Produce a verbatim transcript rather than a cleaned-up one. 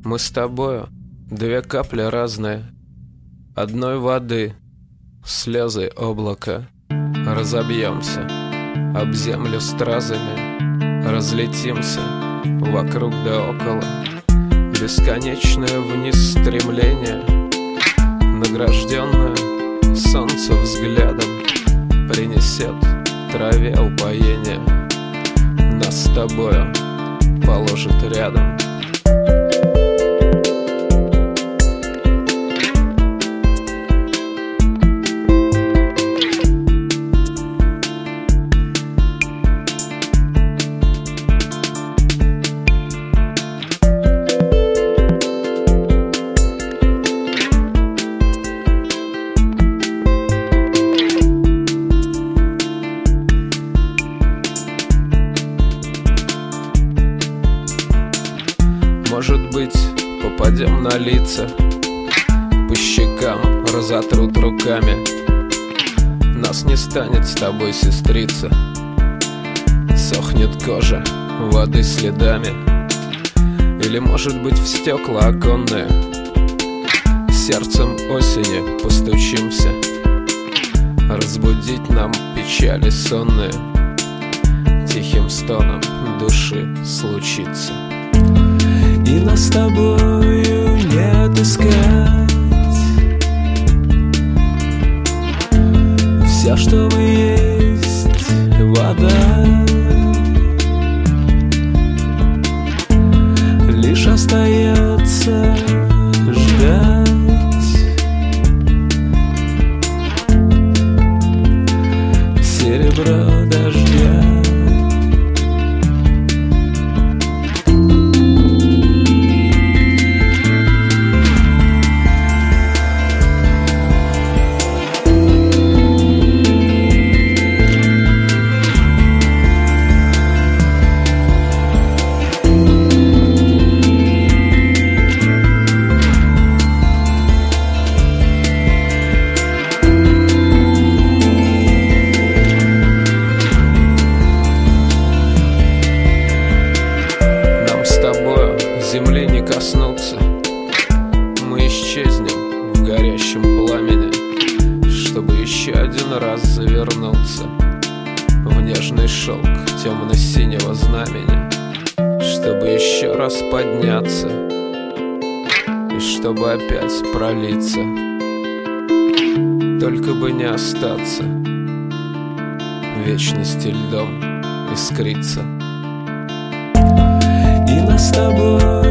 Мы с тобою две капли разные, одной воды, слезы облака. Разобьемся об землю стразами, разлетимся вокруг да около. Бесконечное вниз стремление, награжденное солнце взглядом, принесет траве упоение, нас с тобою положит рядом. Может быть, попадем на лица, по щекам разотрут руками. Нас не станет с тобой, сестрица, сохнет кожа воды следами. Или, может быть, в стекла оконные сердцем осени постучимся, разбудить нам печали сонные тихим стоном души случится. И нас с тобою не отыскать. Вся, что мы есть, вода. Лишь остается ждать серебро дождя. Земли не коснуться, мы исчезнем в горящем пламени, чтобы еще один раз завернуться в нежный шелк темно-синего знамени, чтобы еще раз подняться и чтобы опять пролиться, только бы не остаться в вечности льдом искриться. И нас с тобой